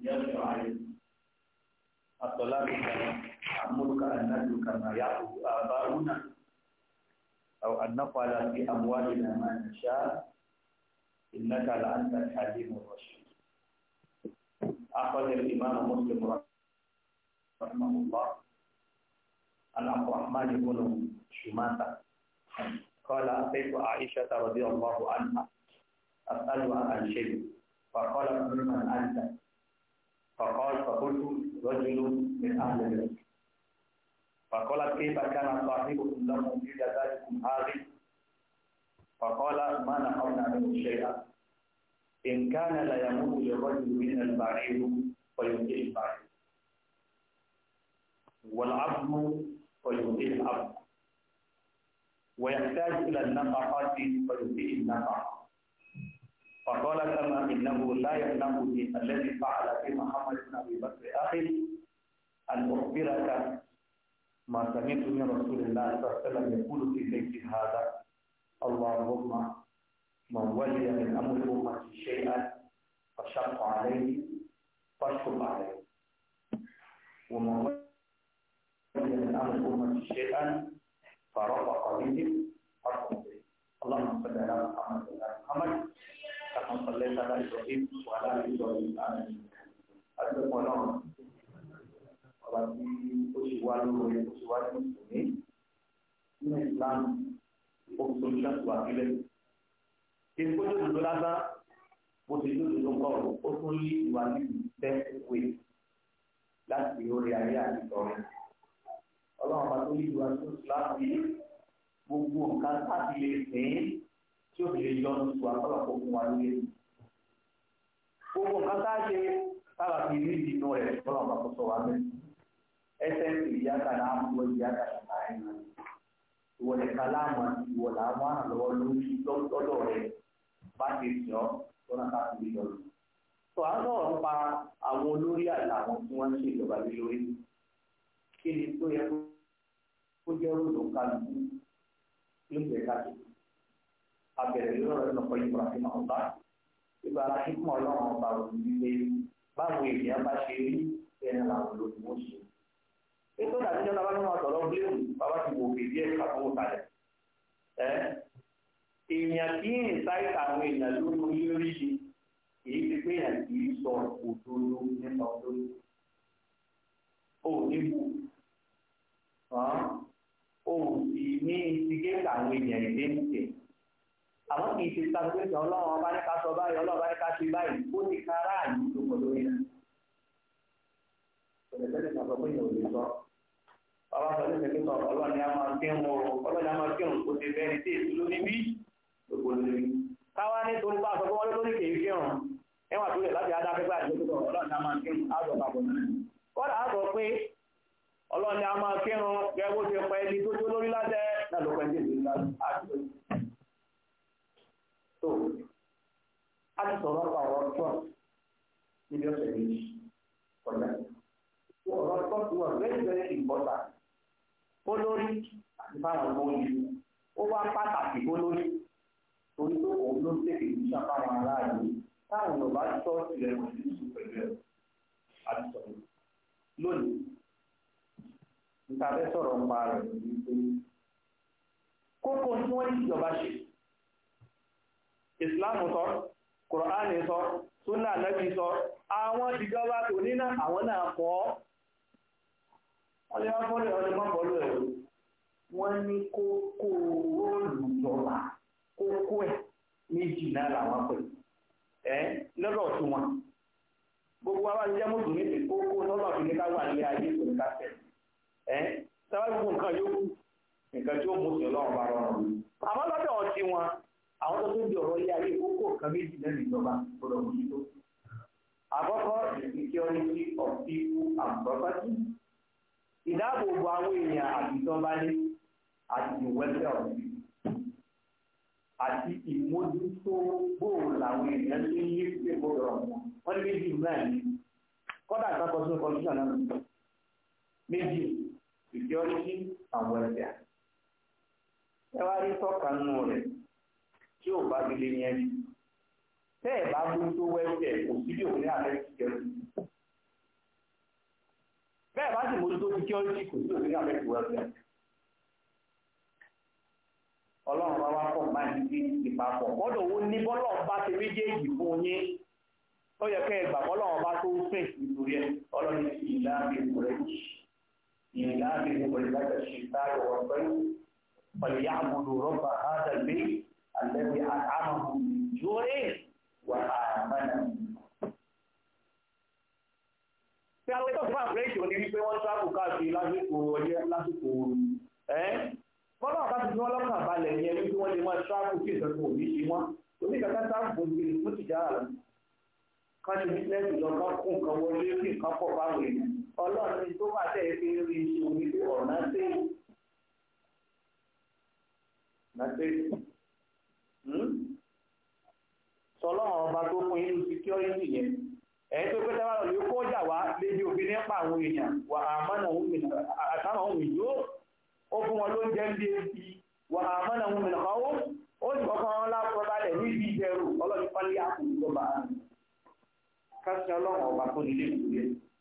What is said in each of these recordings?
يا شعيب الطلاق أمرك أن نترك ما يعبد آباؤنا أو أن نفعل في أموالنا ما نشاء إنك لأنت الحليم الرشيد. أخرج الإمام مسلم رحمه الله عن عبد الرحمن بن شماتة قال أتيت عائشة رضي الله عنها أسألها عن شيء فقالت ممن أنت؟ فقلت رجل من أهل البيت. فقالت كيف كان صاحبكم لكم في ذاتكم هذه؟ فقال ما نقمنا منه شيئا إن كان لا يموت للرجل من البعير فيؤتيه البعير والعبد فيؤتيه العبد ويحتاج إلى النفقة فيؤتيه النفقة. فقال كما إنه لا يمنعني الذي فعل في محمد بن أبي بكر أخي أن أخبرك ما سمعت من رسول الله صلى الله عليه وسلم يقول في بيت هذا اللهم من ولي من أمر أمتي شيئا فشق عليه فاشكر عليه ومن ولي من أمر أمتي شيئا فرفق به فارفق به. اللهم صل على محمد وعلى محمد كما صليت على إبراهيم وعلى آل إبراهيم آمين. أدعو الله ọbàtí ó ṣe wá lórí ó ṣe wá ní mùsùlùmí nínú Islam ó fi solution tó wà sílẹ̀. Èkó tó dùdú lásán bó ti dúdú tó ń kọ̀ ó tún yí ìwà níbi best way láti orí ayé àti ìtọ́rẹ́. Ọlọ́run bá tó yí ìwà tó Islam yìí gbogbo nǹkan láti lè sìn tí ó fi lè yọ ọ́nù tó àkọ́lọ́pọ̀ fún wa lóye. Gbogbo nǹkan tá a ṣe tábà fi rí ìdìnnú rẹ̀ Ọlọ́run bá tó sọ wá bẹ́ẹ̀. Ẹsẹ̀ ìyáka náà mú ìyáka ṣàtà ẹ̀yìn rẹ̀. Ìwọ nìkan láàmú ìwọ làwọn àlọ́wọ́ lórí lọ́dọ̀ rẹ̀ bá ti sìn ọ́ lọ́nà káàkiri lọ́rùn. Tó à ń sọ̀rọ̀ nípa àwọn olórí àtàwọn tí wọ́n ń ṣe ìjọba lé lórí. Kí ni tó yẹ kó jẹ́ ròdò kálukú ló ń jẹ́ káàkiri? Abẹ̀rẹ̀ lọ́rọ̀ ẹ̀ lọ́pọ̀ yìí kọ̀ọ̀kan máa ń bá. Ìgbà aláṣípọ̀ ọlọ́run ọba òun nílé báwo ènìyàn bá ṣe rí ẹ̀rọ àwọn olóògùn ó ṣe. Ètò ìdájọ́ náà bá ní wọn sọ̀rọ̀ bíléèmù bàbá ti wò kéde ẹ̀ kàtó kalẹ̀. Èèyàn kì í ṣáìtà àwọn èèyàn lórí orílẹ̀-èdè yìí èyí ti pé èèyàn kì í sọ òdodo nípa òdodo. O ò ní bù o ò sì ní ìsìgéètà àwọn èèyàn ìdẹ́nìtẹ̀. Àwọn kì í ṣe ṣàgbéṣàn ọlọ́run ọba ní ká sọ báyìí ọlọ́run ọba ní ká ṣe báyìí ó ti ká aráàlú tó pọ̀ lórí rẹ̀. Ọ̀dẹ̀tẹ̀lẹ̀ kan sọ pé èèyàn ò lè sọ. Bàbá sọ ní ìṣẹ́kẹ́ sọ ọlọ́run ni a máa kírun ọlọ́run ni a máa kírun kó ti bẹ́ẹ̀ ní tí èsì ló ní bí gbogbo lórí. Káwá ní torí bá a sọ pé wọ́n lórí kèé kírun ẹwà tó lè láti adáfẹ́ gbà ìṣẹ́kẹ́ sọ ọlọ́run ni a máa kírun á sọ papọ̀ náà. Kọ́dà á sọ pé ọlọ́run ni a máa kírun gẹ́gẹ́ bó ṣe pẹ́ ní tó tó lórí láṣẹ náà ló pẹ́ ní èsì tó a ti sọ̀rọ̀ nípa ọ̀rọ̀ trust níbi ọ̀sẹ̀ méjì ọ̀dà ọ̀rọ̀ trust wà very very important olórí àti fáwọn ọmọ yìí ó wá pàtàkì olórí torí pé òun ló ń tètè ní sàfáwọn aráàlú táwọn Yorùbá trust rẹ̀ wọ́n ti sùn pẹ̀lú ẹ̀ àti sọ̀rọ̀ lónìí níta fẹ́ sọ̀rọ̀ nípa rẹ̀ ní pé kókó tí wọ́n ní ìjọba ṣe. Islam sọ, Kùránì sọ, Súnà Nábì sọ, àwọn ìjọba tó níná àwọn náà kọ́. Wọ́n lè wọ́n fọ́lẹ̀ ọdún mọ́bọ̀lú ẹ̀rọ. Wọ́n ní kókó róòlù jọba, kókó ẹ̀ méjì náà làwọn pè. Lọ́dọ̀ tí wọn. Gbogbo àwọn àjẹjẹ́ mùsùlùmí ti kókó lọ́dọ̀ tí ní ká wà ní ayé tó ní ká tẹ̀. Sábà gbogbo nǹkan yókù, nǹkan tí ó mú sí Ọlọ́run bá rọrùn. Àmọ́ lọ́dọ̀ ọtí wọn. Àwọn tó tún di ọ̀rọ̀ ilé ayé kókó kan méjì lẹ́nu ìjọba gbọdọ̀ mójútó. Àkọ́kọ́ security of people and property. Ìdáàbòbò àwọn èèyàn àti ìjọba ní àti the welfare of people. Àti ìmójútó bóòlù làwọn èèyàn tó ń yí pé gbọdọ̀ wọ́n ní méjì náà ní. Kọ́dà kan kọ sínú constitution náà. Méjì security and welfare. Ẹ wá rí tọ́ka nínú rẹ̀. Tí ò bá fi lè yẹn ni tẹ́ ẹ̀ bá mú tó wẹ́ẹ̀kẹ̀ kò sí bí òun ní àlẹ́ ìjẹun bẹ́ẹ̀ bá sì mójútó security kò sí òfin àbẹ́ ìwẹ́fẹ́ ọlọ́run bá wá pọ̀ máa ń fi ìpapọ̀ kọ́dọ̀ owó ní bọ́lọ́run bá ti méjèèjì fún yín ó yẹ kẹ́ ẹ gbà bọ́lọ́run bá tó fẹ́ nítorí ẹ ọlọ́run ìlà ìbùrẹ́ ìlà ìbùrẹ́ láti ṣe táyọ̀ ọ̀pẹ́ pẹ̀lú àbúrò rọ́bà ádàgbé àlẹ́bí àmàhù ìjọ́rẹ́ wà àmàlà. Tí a lọ́tọ̀ fún àpẹẹrẹ òní wípé wọ́n sáàbù káàkiri lásìkò ọyẹ́ lásìkò ooru. Bọ́lá ọ̀ká ti fi wọ́n lọ́kàn balẹ̀ yẹn wípé wọ́n lè máa sáàbù kí ìsọ̀tún òní ṣe wọ́n. Omi kàkà sáàbù gbèrè fún tìjára lọ. Ká ṣe bísíǹsì lọ ká kún nǹkan wọlé kí nǹkan pọ̀ báwọn èèyàn. Ọlọ́run tó bá tẹ̀ fi rí iṣẹ́ omi pé ọ̀nà sẹ́yìn. Sọlọ́run ọba tó fún inú security yẹn. Ẹ̀yìn tó pẹ́ta wà lórí kó jà wá lébi òfin nípa àwọn èèyàn wà àmọ́nà ohun ìjó ó fún wọn ló ń jẹ́ ń dé ibi wà àmọ́nà ohun mìíràn ó sì kọ́kọ́ wọn lápọ̀ balẹ̀ níbi ìjẹrù ọlọ́dún pálí àkùnrin tó bá a káṣí ọlọ́run ọba tó nílé ìtòlẹ́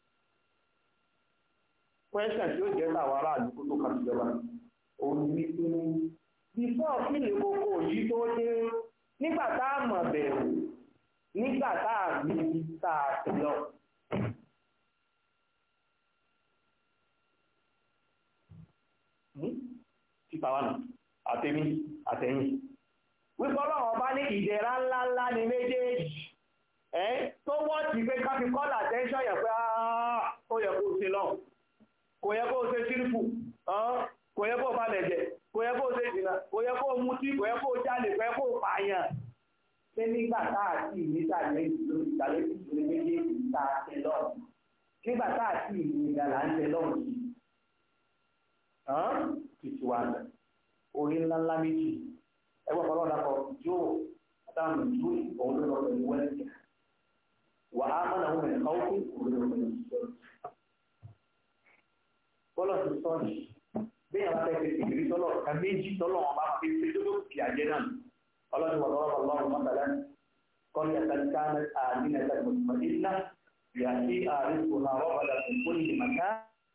pẹ́ṣẹ̀ tí ó jẹ́ láwọn aráàlú kó tó kàṣí ìjọba òun ní pé bífọ́ kílè gbogbo yìí tó dé nígbà tá a mọ̀ bẹ̀rù nígbà tá a rí ibi tá a ti lọ. Títà wà nù, àtẹ̀mí, àtẹ̀yìn. Wípé ọlọ́run ọba ní ìdẹ̀ra ńláńlá ní méjèèjì. Tó wọ́n ti pé káfí kọ́lá attention yẹ̀ pé ó yẹ kó ṣe lọ́hùn. Kò yẹ kó ṣe ṣírìfù, kò yẹ kó balẹ̀ jẹ, kò yẹ kó ṣe ìdìnnà, kò yẹ kó mutí, kò yẹ kó jalè, kò yẹ kó pààyàn. Ṣé nígbà tá a sì ní ìsàlẹ̀ ìṣòro méjèèjì tá a tẹ lọ́rùn nígbà tá a sì ní ìgbàlá ń tẹ lọ́rùn sí títí wa lẹ̀ orí ńláńlá méjì ẹgbẹ́ ọ̀pọ̀lọpọ̀ dàpọ̀ yóò dáhùn ìlú òun ló lọ pẹ̀lú wẹ́lẹ̀ wà á mọ̀nà òun mẹ́rin káwọ́ fún òun ló lọ pẹ̀lú sọ́ọ̀rì. bọ́lọ̀ ti sọ́ọ̀rì bí àwọn akẹ́kẹ̀ẹ́ ìrírí sọ́lọ̀ ká méjì sọ́lọ̀ wọn bá fi ṣe tó kì àjẹ́ náà ọlọ́run wà lọ́wọ́ ọlọ́run mọ́tàlá kọ́lẹ̀ àtàlùkánà àdínà ìtàkùnmọ̀lẹ́nà yàtí àríkù náà rọ́bàdà fún kúlì màkà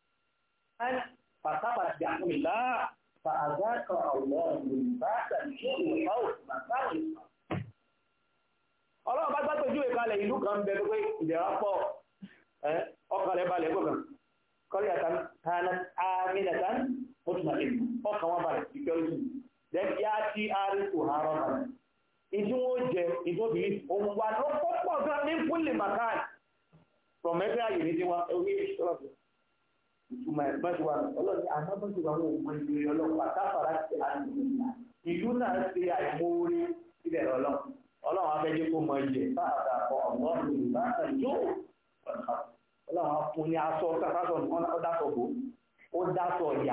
fàtàbà sí àkúmìlá fàázákọ̀ ọlọ́run ìbáṣà ìṣòro ìfáwọ̀ màkàwọ̀ ìfà. ọlọ́run bá gbàgbójú ìkalẹ̀ ìlú kan bẹ pé ìdẹ̀rà pọ̀ ọkàn rẹ̀ balẹ̀ gbọ̀ngàn kọ́lẹ̀ àtàlùkánà àmìnàtà mọ́tùmọ̀lẹ́nà ọkàn wọn balẹ̀ security then yàtí àríkù náà rọ́bàdà ìdí wọn jẹ ìdóbi òun wà ló pọ̀ gan ní fúnlẹ̀ makan from ẹgbẹ́ àyè ní tiwọn ewé ìṣọ́ọ̀bù ìtumọ̀ ẹ̀gbọ́n ti wà ọlọ́ọ̀ni àmọ́bọ́n ti wà wọn òun ìgbèrè ọlọ́pàá káfàrà ti àdúgbò ìlú náà ṣe àìmóorí sílẹ̀ ọlọ́run abẹ́jẹ́ kó mọ ilẹ̀ fáadà ọ̀gbọ́n ìbáṣà yóò ọlọ́run fún ní aṣọ kásásọ ọdásọ̀bò ó dásọ ìyà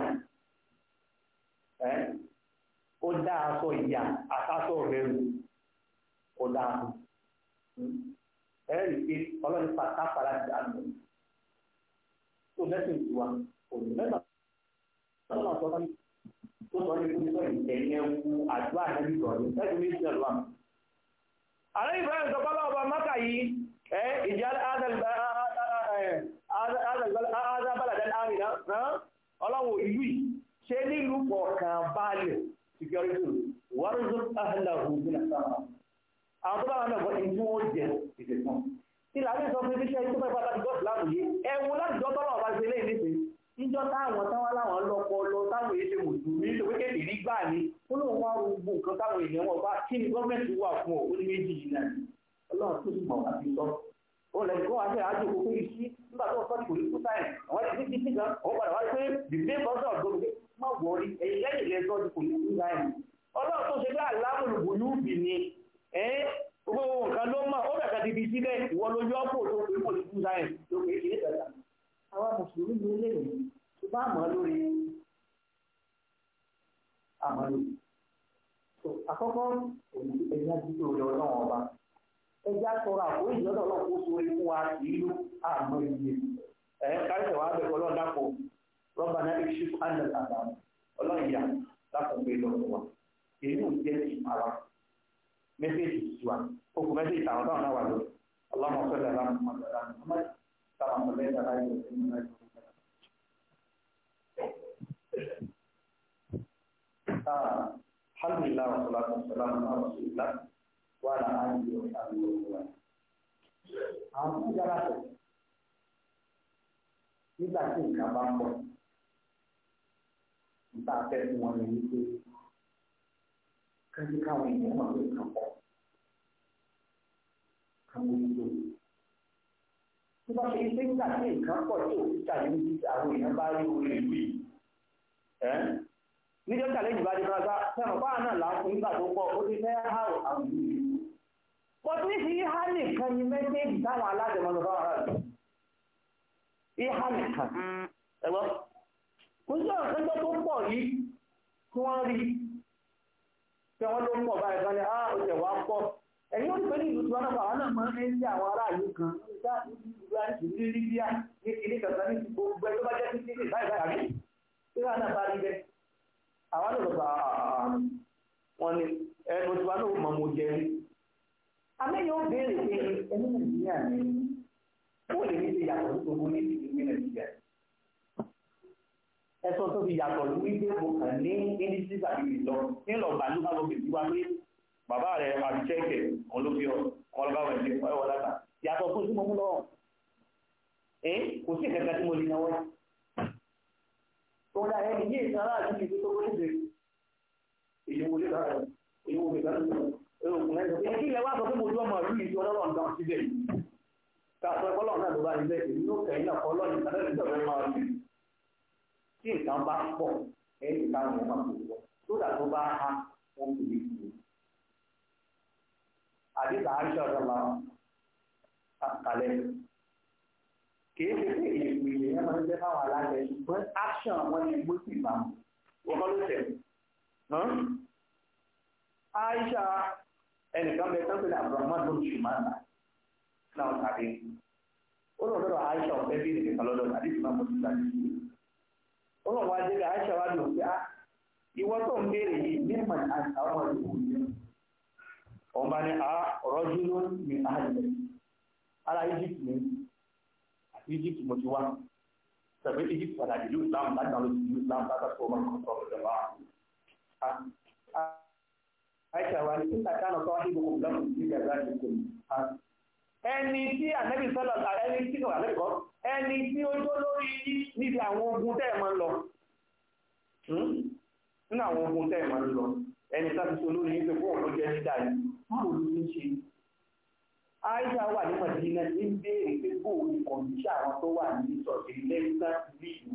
ó dá aṣọ ìyà àtàṣọ rẹ̀ rù ó dá aṣọ ẹ̀rí pé ọlọ́run káfàrà ti àdúgbò tó lẹ́sìn ìwà òní mẹ́ta lọ́nà tó sọ ní kúrúsọ ìtẹ̀yìn ẹ̀wù àdúrà nẹ́bí ìrọ̀lẹ́ ẹ̀sìn méjì náà lọ́wọ́. ààrẹ Ibrahim sọ pálọ̀ ọba mọ́kà yìí ìjà azábàlàdẹ́ àmìnà ọlọ́run ìlú yìí ṣe nílùú kọ̀ọ̀kan balẹ̀ security wárúzọ́ ahlahu bin asama àwọn tó bá wọn náà bọ́ ẹni tí wọ́n jẹ ìdẹ̀kùn ìlànà ìsọ fún iṣẹ́ tó fẹ́ pàtàkì gọ́ọ̀fù láwùyé ẹ̀wù láti jọ tọ́lọ̀ ọba ṣe lé nípe níjọ́ táwọn táwọn láwọn lọ́pọ̀ lọ táwọn èyí ṣe mùsùlùmí tó kékeré rí gbà ní ó lóun wá gbogbo nǹkan táwọn èèyàn wọn bá kí ni gọ́ọ̀mẹ̀ntì wà fún ọ ó ní méjì yìí náà ọlọ́run tó sì mọ̀ àti sọ ó lẹ́yìn kó wá sí àjò kókó yìí sí nígbà tó sọ́ọ̀tì kò ní kú táyì àwọn ti ti ti gan àwọn padà wá pé the main person of God má wọrí ẹ̀yìn lẹ́yìn ilẹ̀ sọ́ọ̀tì kò ní kú táyì ọlọ́run tó ṣe bí alámùlùbù lùbì ni gbogbo nǹkan ló mọ̀ ó bẹ̀ka ti fi sílẹ̀ ìwọ ló yọ ọ́pọ̀ tó pé kò ní kú táyì tó pé kì í tẹ̀lé àwọn mùsùlùmí ló lè ní tó bá mọ̀ lórí àmọ́lò àkọ́kọ́ òní ẹ̀yà dídò rẹ̀ ọlọ́run ọba ẹja sọ̀rọ̀ àpò ìjọba ọlọ́run kó sórí fún wa ìlú àmọ́ iye káríṣẹ̀ wàá bẹ̀rẹ̀ ọlọ́run dàpọ̀ rọ́bà náà ṣí àná àgbà ọlọ́run ìyá dàpọ̀ pé lọ́wọ́ wa èyí ò jẹ́ ìpara mẹ́sẹ̀jì sí wa okùn mẹ́sẹ̀jì tàwọn táwọn náà wà lórí ọlọ́run ọ̀sẹ̀ lẹ́la alhamdulillah wa salatu wa salam ala rasulillah wa ala alihi wa sahbihi wa sallam. Àwọn tó yára tẹ̀ nígbà tí nǹkan bá pọ̀ nígbà fẹ́ fún wọn ní wípé kájí káwọn èèyàn máa ń kàn pọ̀ káwọn èèyàn tó bá ṣe pé nígbà tí nǹkan pọ̀ tí òfin tàbí ní àwọn èèyàn bá rí orí ìlú yìí níjọ́ tàlẹ́ ìjìbá di máa gbá fẹ́ràn báà náà láàfin nígbà tó pọ̀ ó ti fẹ́ há àwọn ìlú yìí pọ̀tù ní sí ìhá nìkan ni mẹ́sẹ́ẹ̀jì táwọn alájọmọ́ lọ fáwọn aráàlú ìhá nìkan ẹ̀gbọ́n kò sí ọ̀rọ̀ tó pọ̀ yìí tí wọ́n rí tí wọ́n ló pọ̀ báyìí kan ní ó tẹ̀ wá pọ̀ ẹ̀yìn ó ti pé ní ìlú tí wọ́n náà àwọn náà máa ń rí àwọn aráàlú kan ní Libya ní ilé kankan ní gbogbo ẹ̀ tó bá jẹ́ títí báyìí báyìí tí wọ́n náà bá rí bẹ́ẹ̀ àwọn náà lọ́pàá wọn ni ẹnu tí wọ́n náà mọ̀ mọ̀ jẹ́ rí amẹ́yìn ó béèrè pé ẹni Nàìjíríà ní ó lè ní ṣe yàtọ̀ tó gbogbo ní ìlú Nàìjíríà ẹ̀sọ́ tó fi yàtọ̀ ní wípé mo kàn ní indísí tàbí ìlọ nílò gbàlú bá lóbi tí wá pé bàbá rẹ̀ àti ṣẹ́ẹ̀kẹ̀ wọn ló fi ọlọ́gbà wẹ̀ ní ọwọ́ láta yàtọ̀ fún sí mo mú lọ́wọ́ kò sí ìkẹta tí mo lè náwó tó dá ẹni yé ìsan aláàjú ti fi tó kó níbi èyí wo lè dára èyí wo lè dára òkùnrin ẹ̀sọ́ pé kí ilẹ̀ wá sọ pé mo jọ ọmọ ìlú ìjọ ọlọ́rọ̀ nǹkan síbẹ̀ káàtó ẹ̀kọ́ lọ́run náà ló bá ní bẹ́ẹ̀ èyí ló kẹ́yìn náà kọ́ lọ́ọ̀nì ìtàlẹ́ ìjọba máa rí tí nǹkan bá pọ̀ ẹ̀yìn ìtàwọn ọmọ àpòjọ tó dà tó bá há wọn kò lè fi àdìsá àìsàn ọ̀dọ́ máa kàlẹ́ kìí ṣe pé èèpì èèyàn máa ń jẹ́ fáwọn aláṣẹ ṣùgbọ́n action wọn ni gbó sí ìbámu wọn kọ́ ló tẹ̀. Aisha ẹnìkan bẹ tán pé ní Abdulrahman ló ń ṣùgbọ́n náà tàbí ó lọ sọ́dọ̀ Aisha ọ̀fẹ́ bí nìkan lọ́dọ̀ àdìsí máa mọ̀ sí ìdájí sí i. Ó lọ wá délé Aisha wá lò pé ìwọ tó ń béèrè yìí mímọ̀ àwọn ìlú yìí. Òun bá ní ọ̀rọ̀ dúró ní àhàlẹ̀ ara Egypt ní Egypt mo ti wá tẹ̀lé Egypt padà ìlú Islam láti àwọn ìlú Islam láti ọmọ ọmọ ìjọba Aisha wa ní nígbà tí a nọ sọ wá sí gbogbo ìlànà ní ìgbàgbá ìgbò ẹni tí ànẹ́bí sọ́lọ̀ ẹni tí kò ànẹ́bí kọ́ ẹni tí ó tó lórí níbi àwọn ogun tẹ́ ẹ̀ máa ń lọ nínú àwọn ogun tẹ́ ẹ̀ máa ń lọ ẹni tí a ti so lórí ní pé fóun ló jẹ́ nígbà yìí báwo ló ń ṣe Aisha wà ní Madina ní béèrè pé bóò ní kọ̀ǹdíṣà àwọn tó wà ní ìsọ̀tì lẹ́gbẹ́ ìlú.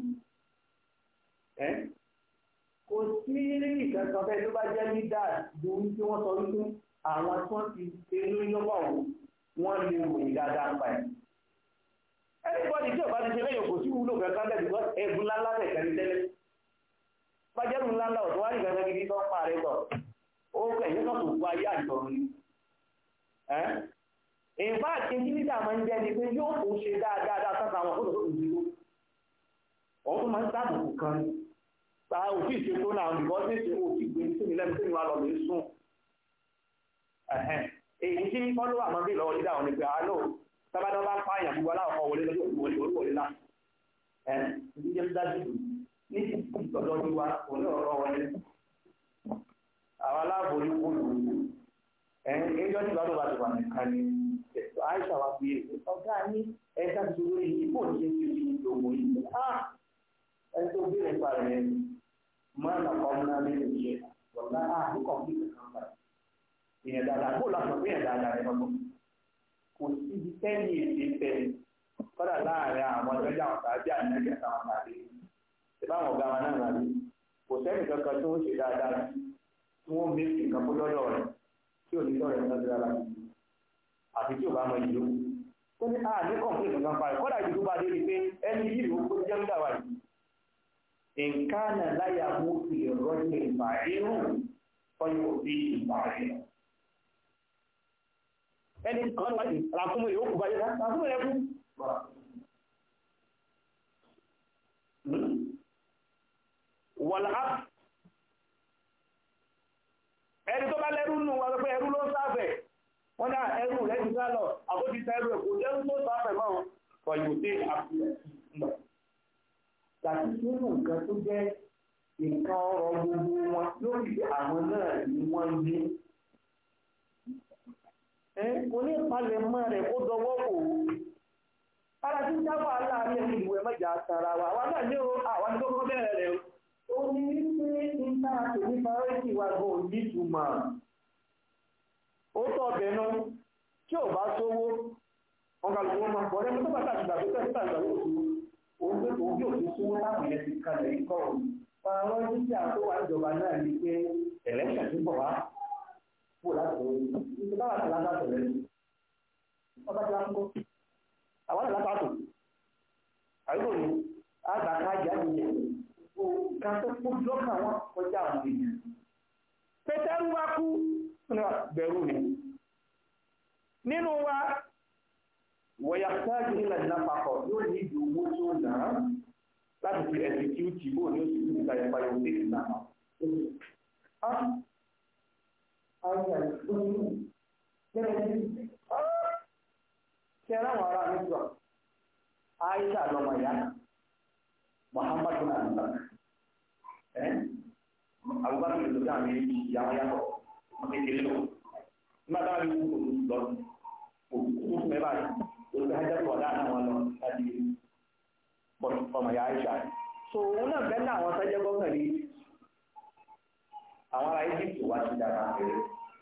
Kò sí ìkankan fẹ́ tó bá jẹ́ nígbà lórí tí wọ́n sọ wípé àwọn tí wọ́n ti ṣe lórí lọ́wọ́ wọn lè ròyìn dáadáa pa ẹ̀. Everybody tí ò bá ti ṣe lẹ́yìn kò sí wúlò kankan bẹ́ẹ̀ because ẹ̀bùn ńláńlá bẹ̀ kẹ́rin tẹ́lẹ̀. Bájẹ́rù ńláńlá ọ̀tún wá ní kankan gidi tó ń pa rẹ̀ tọ̀. Ó kẹ̀yìn kan tó gbọ́ ayé àjọrò ni. Ìfá àti nígbà máa ń jẹ́ ni pé yóò kó ṣe dáadáa sáta àwọn kó lòdò ìdúró. Òun tó máa ń sábùkù kan ní. Ta òfin ìṣètò náà nìkan tí ìṣe òfin gbé ní sínú lẹ́nu sínú wa lọ lè sùn. Èyí tí fọ́lọ́wà máa ń bí lọ́wọ́ dídá àwọn ni pé àánú sábàdá bá pààyàn gbogbo aláwọ̀ kan wọlé lọ́jọ́ wọlé náà. Ìdí jẹ́ dájú ní ìtọ́jọ́ ní wa kò ní ọ̀rọ̀ wọlé. Àwọn aláàbò ní kò lò ó. Ẹjọ́ tí ìbádọ́ bá ti wà nìkan ni Aisha wa fi ọ̀gá ní ẹ̀ka ti lórí ipò ní ṣe ti ìdòwò yìí. Ẹni tó bí nípa rẹ̀ máa nà kọ́ ọ́nà nínú iṣẹ́ ọ̀gá ní kọ̀m̀pútà kan bá. Ìyẹn dáadáa kó lọ́sọ̀ fún ìyẹn dáadáa rẹ̀ lọ́gbọ̀n. Kò sí ibi tẹ́yìn èdè tẹ̀ kọ́dà láàárín àwọn ọ̀dọ́jà àwọn tàbí àníyàn àtàwọn tàbí. Ìbáwọn ọ̀gá wọn náà rà ní. Kò sẹ́nì kankan tí wọ́n ṣe dáadáa tí wọ́n méjì kan kó lọ́dọ̀ rẹ̀ tí ò ní sọ̀rọ̀ ẹ̀ lọ́dọ̀ rárá àti tí ò bá mọ ìlú ó ní ní kọ̀ǹpìlì kan parí kọ́dà ìdí tó bá dé ni pé ẹni yìí ló kó jẹ́ nígbà wáyé nǹkan náà láyà mú fi rọ́jò ìgbà irú ọyọ òbí ìgbà rẹ̀ ẹni kan wáyé ràkúnmọ̀ yóò kú báyé ràkúnmọ̀ yẹn kú. wọ̀lá ẹni tó bá lẹ́rú nù wọn pé ẹrú ló ń sáfẹ̀ wọ́n náà ẹrú rẹ̀ ti sá lọ àbójútó ẹrú ẹ̀ kò jẹ́rú tó sáfẹ̀ mọ́ ọ̀yọ̀ tí a fi ẹ̀ láti nínú nǹkan tó jẹ́ nǹkan ọrọ̀ gbogbo wọn lórí àwọn náà ni wọ́n ní. Onípalẹ̀mọ́ rẹ̀ kó dọwọ́ kò ara tí jábọ̀ aláàrin ìwé mẹ́jà sára wa wá náà ní àwọn tó kọ́ bẹ̀rẹ̀ rẹ̀ ó ní wípé níta àtòní priority wa gan òní ìtumọ̀ ó tọ́ bẹ̀nu tí ò bá sówó wọn kà lówó máa pọ̀ lẹ́nu tó bá tàbí ìgbà tó tẹ̀sí tàbí ìgbà tó òun pé òun yóò fi sówó láwọn yẹn ti kalẹ̀ ikọ̀ òun àwọn jíjà tó wà níjọba náà ní pé ẹ̀lẹ́ṣẹ̀ tó bọ̀ wá kó láti lọ́wọ́ ìjọba wà láti látàtọ̀ ọba tí wọ́n kó àwọn àlápàtò àyíkò ní àgbàkájà ní kan tó kó lọ́kàn wọn kọjá àwọn èèyàn pẹ̀tẹ́rù wá kú bẹ̀rù ni nínú wa wọ̀yà sáàjì nílẹ̀ ìnápapọ̀ yóò ní ìdí owó tó náà láti fi ẹ̀sìkúùtì bó ní oṣù tó nípa ìpa ìwọ̀n tètè náà Kẹ́rẹ́ àwọn ará nígbà, Aisha lọ́mọ ìyá, Muhammadu náà nígbà, Abubakar ló dá mi ìyàwó yàtọ̀, wọ́n ti kéde lọ. Nígbà táwọn ní kúrò lọ, òkú mẹ́fà ní, olùkọ́ ajá tó wà láàárín àwọn lọ láti ọmọ ìyá Aisha. So òun náà bẹ́ẹ̀ náà àwọn sẹ́jẹ́ gọ́ọ̀nà rí àwọn ará Egypt wá sí dára pẹ̀lú.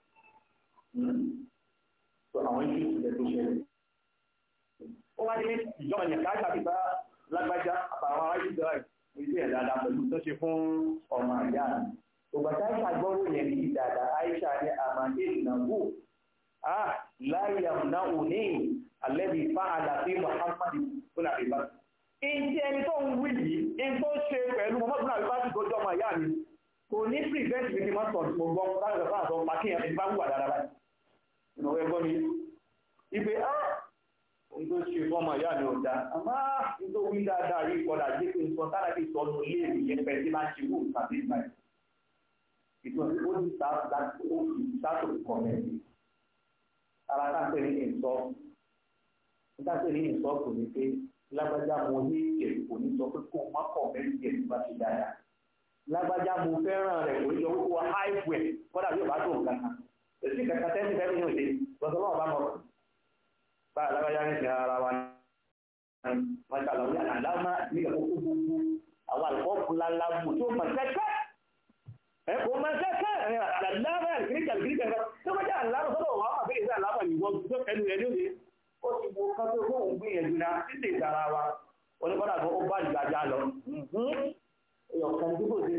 So àwọn Egypt lẹ́ tó ṣẹlẹ̀. Ó wá ní ìjọba yẹn káàkiri àti bá lágbájá àtàwọn ará Egypt rẹ̀ ìdí ẹ̀ dáadáa pẹ̀lú tó ṣe fún ọmọ àyà rẹ̀. Ògbàtà Aisha gbọ́rọ̀ yẹn ní dáadáa Aisha ní àmàdé ìnáwó láyé àmúná òní àlẹ́bí fáàlà sí Muhammad fún àbíbá. Ìdí ẹni tó ń wí yìí, in tó ṣe pẹ̀lú Muhammad fún àbíbá sì tó jọ ọmọ àyà mi, kò ní prevent mi ti máa sọ̀rọ̀ gbogbo láti ọ̀sán àtọ́ pàkíyàn ti bá wà dáadáa báyìí. Ìnáwó ẹgbọ́n mi, ibẹ̀ ohun tó ṣe fún ọmọ ìyá mi ò dá àmọ́ nítorí wí dáadáa rí ìkọlà jẹ́ pé nǹkan tára bí sọ lọ ilé ìyẹn pẹ̀lú tí máa ń ṣe wò tàbí ìgbà ìtọ́jú ó ní sáàtò kọ̀mẹ́ntì ara táǹpé ní ìsọ táǹpé ní ìsọ kò ní pé lágbájá mo ní ìjẹ̀ kò ní sọ pé kó má kọ̀mẹ́ntì ẹ̀ bá ṣe dáadáa lágbájá mo fẹ́ràn rẹ̀ kò ní sọ pé kó háìpù ẹ̀ kọ́dà bí ò bá tó nǹkan kan èsì kankan tẹ́sí fẹ́ẹ́ ní òde lọ́sọ̀ náà bá mọ̀ bá alábájá ní ìsìn ara wa ní mọ́ṣálà ní àlámà ní ìkókó gbogbo àwọn àlùkọ́ọ̀kù ńláńlá gbò tó mọ̀ kẹ́kẹ́ ẹ̀ kò mọ̀ kẹ́kẹ́ àlámà kìrìkà tó bá jẹ́ àlámà sọ́dọ̀ wà á bẹ̀rẹ̀ sí àlámà ní wọ́n tó ẹnu ẹ̀ lóde ó ti wo kan tó fóun gbìyànjú náà títí ìtara wa oníkọ́dà kan ó bá ìgbàjá lọ ọ̀kan tí kò sí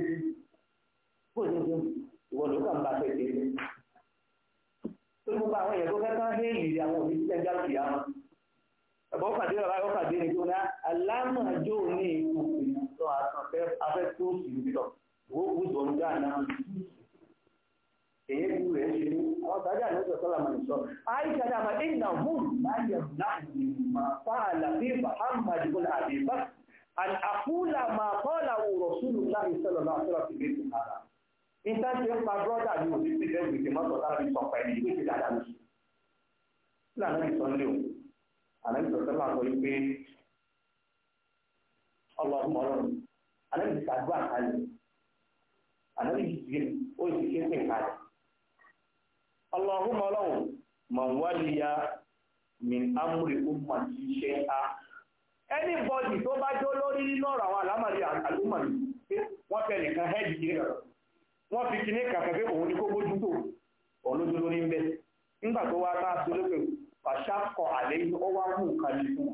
ìwọ ló kàn bá fẹ́ kéde tó gbogbo àwọn èèyàn tó fẹ́ kán héèlì àwọn òbí títẹ̀ jáde ìyá wọn ẹ̀bọ̀ ọ̀pàdé ọ̀rá ọ̀pàdé ní tó ná alámàjò ní ipò ìlú tó afẹ́ tó sì ń bítọ̀ owó kú tó ń gbà náà èyí kú rẹ̀ ṣe ní àwọn sáájà ní ọ̀sọ̀ sọ́lá máa ń sọ àìsà dáa máa ń nà hùn láyé láàyè máa fáàlà bí Muhammad bọ́lá àdébá àti àkúlà máa kọ́là wò rọ̀ṣúlù láì sọ́lọ̀ náà sọ́lọ̀ sí bẹ́ẹ̀ tó náà nígbà tí ó pa brọ́dà ní òbí sí lẹ́gbẹ̀ẹ́ ìgbìmọ̀ mọ́tò lára ní sọ̀pá ẹni ìwé ti dáadáa lóṣù. Sílẹ̀ àná ìsọ̀ ń lé o, àná ìsọ̀ sẹ́lá sọ wípé ọlọ́run ọlọ́run, àná ìsọ̀ àdúrà kalẹ̀, àná ìsọ̀ ó sì ké pè kalẹ̀. Ọlọ́run ọlọ́run mọ̀ wálìyà min amúre ọmọ ti ṣe á. Anybody tó bá jó lórí nínú ọ̀rọ̀ àwọn àlámàrí àlùmọ̀ wọ́n fẹ́ nìkan hẹ́ẹ̀dì kiri rẹ̀. Wọ́n fi kíní kàkà pé òun ní kó bójú tó olójú lórí ń bẹ nígbà tó wá ká tó lókè pàṣàkọ àlẹ́ yìí ó wá mú nǹkan ní fún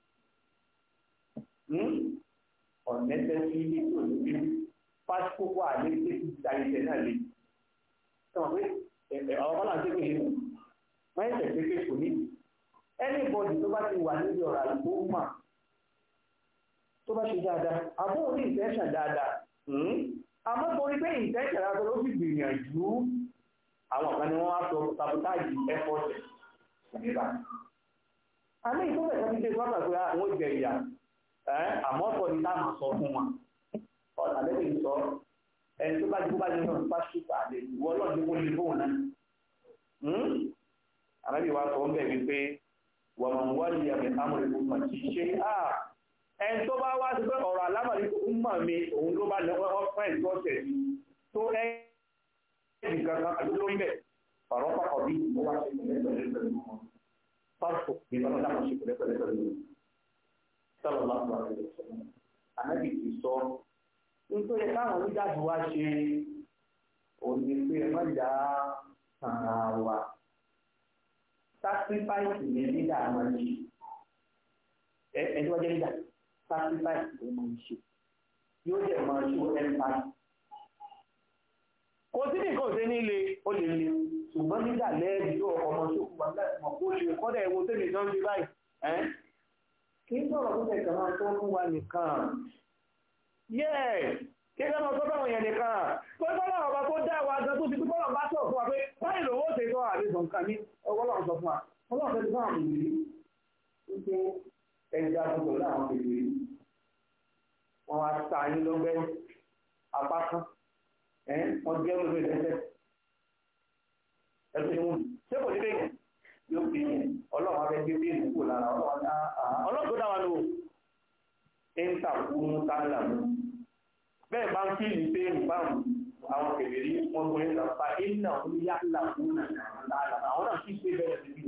ọ̀nẹ́sẹ̀ sí ilé tó ní bí pásítọ̀ wà ní ilé tí ìdáyẹsẹ̀ náà lè sọ̀rọ̀ pé ọ̀rọ̀ bọ́lá ń tẹ́kọ̀ọ́ yìí wọ́n yẹ tẹ̀sí pé kò níbi anybody tó bá ti wà níbi ọ̀rọ̀ àlùkò mà tó bá ṣe dáadáa àbúrò ní ìtẹ́sàn dáadáa àmọ́ torí pé ìtẹ́sàn dáadáa ló sì gbìyànjú àwọn kan ni wọ́n á sọ sabotage effort nígbà àmì ìtọ́wẹ̀ kan ti dé sọ́kà pé àwọn ìjẹ ìyà àmọ́ sọ ní táwọn sọ fún wọn ọ̀nà lẹ́yìn sọ ẹni tó bá jẹ́ bá jẹ́ náà bá ṣùgbọ́n àlè ìwọ ọlọ́run kó lè fóun náà àmì wa sọ ń bẹ̀ wípé wọ́n mọ̀ wọ́n lè yàgbẹ́ amúrẹ̀ fún wọn kì í ṣe ẹni tó bá wá sí pé ọ̀rọ̀ alámọ̀lẹ́ tó ń mọ̀ mi òun ló bá lọ́wọ́ fún ẹ̀ tó ṣẹ̀ sí tó ẹ̀ nìkan kan àti lórí bẹ̀ ọ̀rọ̀ pàkọ́ bí ó wá ṣe pẹ̀lẹ́pẹ̀lẹ́ pẹ̀lú wọn pásítọ̀ ìbámu dáhùn ṣe pẹ̀lẹ́pẹ̀lẹ́ pẹ̀lú wọn sọ̀rọ̀ bá wà lórí ìṣẹ̀lẹ̀ ànábì ti sọ nítorí káwọn onídàájú wa ṣe òní pé ẹ má dá ara wa sacrifice ní lídà máa ń ṣe ẹni wọ́n jẹ́ lídà sacrifice ló máa ń ṣe yóò jẹ́ máa ṣe empire kò sí nìkan ṣe nílé ó lè le ṣùgbọ́n lídà lẹ́ẹ̀dì yóò ọmọ ṣòkú wa láti mọ̀ kó ṣe kọ́dà ẹ̀wọ̀ tẹ́lẹ̀ náà ń ṣe báyìí kì í sọ̀rọ̀ tó tẹ̀sán máa tó fún wa nìkan kí ẹ máa tó báwọn yẹn nìkan tó tọ́lá ọba tó dá wa gan tó ti pípọ́ lọ́n bá sọ̀ fún wa pé báyìí lòwó ṣe tọ́ àlejò nǹkan ní ọgọ́lọ́run sọ fún wa ọlọ́run fẹ́ ti fún àwọn ìwé wípé ẹja gbogbo láwọn ìwé wọn wá ta yín lọ́gbẹ́ apá kan wọn jẹ́ olóògbé ìdẹ́sẹ̀ ẹgbẹ́ wọn ṣé kò ní bẹ́ẹ̀ yóò fi ọlọ́run afẹ́ gbé bí èlú kò lára ọlọ́run tó dá wa lò ń tàkùn tààlà mú bẹ́ẹ̀ bá ń fi ní pé ìbámu àwọn kèbèrè wọn gbé ìlàpá iná oníyá làkún náà àwọn náà kí pé bẹ́ẹ̀ síbí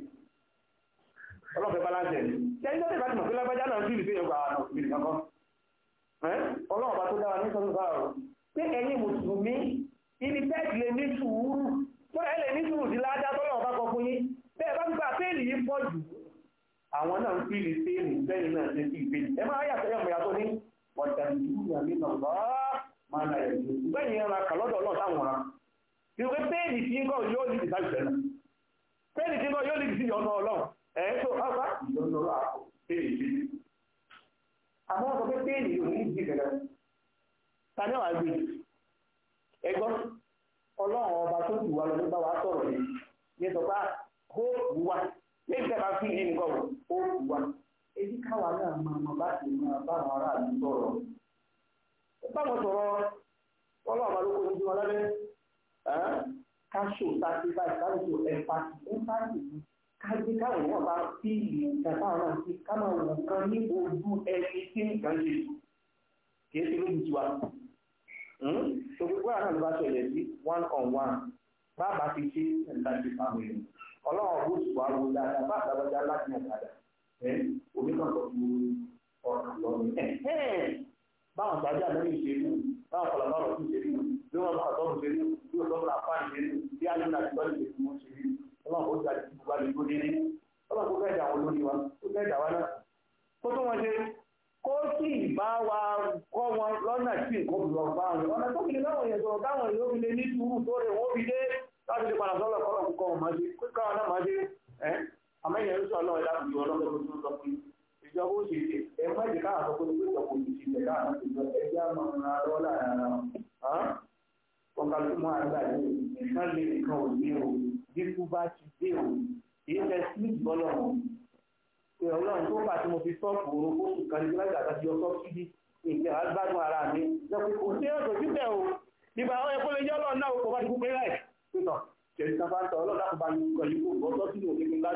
ọlọ́fẹ́ balance ẹ̀ ṣẹ́yìn tó tẹ̀ka tí mọ̀ pé lágbájá náà fi ní pé ìyọ̀gbà àwọn òbí kankan ọlọ́run bá tó dára ní sọ́dún bá rọ̀ pé ẹ̀yin mùsùlùmí ibi tẹ́ẹ̀kì lè ní sùúrù tó ẹ̀ lè ní sùúrù sí ládá tọ́lọ́run bá kọ fún yín bẹ́ẹ̀ bá gbà péèlì yìí pọ̀ jù àwọn náà ń fi ní péèlì bẹ́ẹ̀ náà ṣe sí ìpéèlì ẹ máa yàtọ̀ yàtọ̀ ní ọ̀tẹ̀lúwà nínú ọ̀lá máa nà ẹ̀dù gbẹ̀yìn ẹran kàlọ́dọ̀ ọlọ́run táwọn ọ̀ràn ìwé péèlì tí ń kọ́ yóò ní ìdájọ́ ìfẹ́ náà péèlì tí ń kọ́ yóò ní ìdí ọ̀nà ọlọ́run tó ọ̀sá ìyọ̀nà ọlọ́run péèlì tí àmọ́ ọ̀sọ̀ pé péèlì yóò ní ìdí ìfẹ́ náà ta ní àwọn àgbè ẹgbọ́n ọlọ́run ọba tó jù wá lọ nígbà wá sọ̀rọ̀ yìí ní sọ pé ó wà ní ìjọba fi ẹnì kan ó wà èyí káwa náà máa bá ti máa bá àwọn aráàlú sọ̀rọ̀ báwọn sọ̀rọ̀ ọlọ́ọ̀bá ló kó ojú wọn lábẹ́ káṣó sacrifice káṣó empathy kájí káwọn èèyàn bá fi ìkàtà náà sí ká máa wò kan ní ojú ẹni tí nǹkan ṣe kìí ṣe lójú tiwa tó gbogbo àwọn náà ló bá ṣẹlẹ̀ sí one on one bá ti ṣe ẹ̀ńtàṣe family ọlọ́run bó ṣùgbọ́n àwọn dáadáa bá àtàwọ́já láti ẹ̀ka omi kan tó fi ọkàn lọ ní báwọn sàájà lẹ́yìn ìṣèlú báwọn kọlọ̀bárọ̀ tún ṣe rí bí wọ́n bá tọ́jú ṣe rí bí wọ́n tọ́jú àpá ìṣèlú bí alẹ́ àti tọ́jú ṣe fún wọn ṣe rí ọlọ́run ó jáde sí gbogbo àlejò délé ọlọ́run kó fẹ́ẹ́ dà wọn lórí wa ó fẹ́ẹ́ dà wá náà kó tó wọn ṣe kó sì bá wa kọ́ wọn lọ́nà tí nǹkan fi lọ bá wọn ọ̀nà tó fi lè láwọn èèyàn sọ̀rọ̀ táwọn èèyàn fi lè ní sùúrù tó rè wọ́n fi dé láti lè padà sọ́lọ̀ kọ́lọ̀ kọ́ wọn máa ṣe kó káwọn náà máa ṣe àmọ́ ìyẹn ń sọ ọlọ́run ẹ̀dá fi ọlọ́run tó sọ pé ìjọba ó ṣe ṣe ẹ má jẹ káà sọ pé pé ìjọba òṣì ṣe ṣe káà náà ṣèjọ ẹgbẹ́ àmọ́ ara lọ́wọ́ láàrin ara wọn kà ló máa gbà ní nǹkan lè nǹkan ò ní o bí kú bá ti dé o èyí fẹ́ sí ìbọ́lọ́run pé ọlọ́run tó bá tí mo fi sọ́ọ̀pù orun oṣù kan ní láti àtàkì ọsọ́ síbi ìgbẹ́ àgbàdo ara mi lọ́pẹ́ kò sí ọ̀sọ̀ síbẹ̀ o nígbà àwọn ẹ̀kọ́ lè yọ ọlọ́run náà kò bá ti kú pé láì pẹ̀tọ̀ ṣèlú kan bá ń tọ ọlọ́run láti bá mi kọ̀lí kó ọsọ́ sínú òkèké láti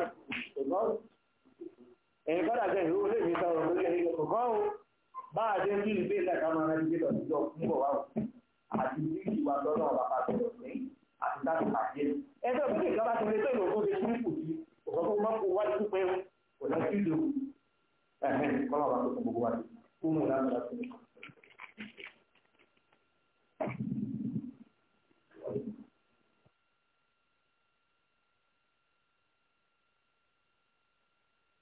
ẹ̀yìn kọ́dà jẹ́ ìlú olè mi sọ̀rọ̀ lórí ẹ̀yìn kọ̀ọ̀kan o bá a jẹ́ kí ìgbé ilẹ̀ ká máa rẹ̀ gbé lọ fún bọ̀ wá o àti bí ìwà lọ́nà bàbá tó lọ sí àti láti pàdé ẹgbẹ́ òkú ìjọba ti lè tó ìlú òkú ṣe fún ìkù sí òkú tó mọ́ kó wájú pé kò lọ sí ìlú kọ́nà bàbá tó fún gbogbo wa fún mi láti láti